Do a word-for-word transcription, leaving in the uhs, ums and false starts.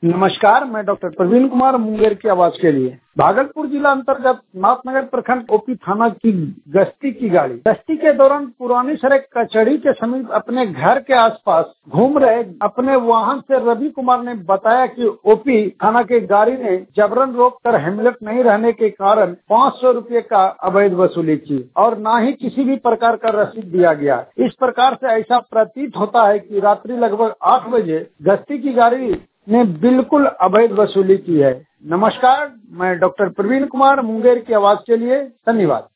नमस्कार, मैं डॉक्टर प्रवीण कुमार मुंगेर की आवाज के लिए। भागलपुर जिला अंतर्गत नाथनगर प्रखंड ओपी थाना की गश्ती की गाड़ी गश्ती के दौरान पुरानी सड़क कचहरी के समीप अपने घर के आसपास घूम रहे अपने वाहन से रवि कुमार ने बताया कि ओपी थाना की गाड़ी ने जबरन रोक कर हेलमेट नहीं रहने के कारण पाँच सौ रूपये का अवैध वसूली की और न ही किसी भी प्रकार का रसीद दिया गया। इस प्रकार से ऐसा प्रतीत होता है कि रात्रि लगभग आठ बजे गश्ती की गाड़ी ने बिल्कुल अवैध वसूली की है। नमस्कार, मैं डॉक्टर प्रवीण कुमार मुंगेर की आवाज के लिए धन्यवाद।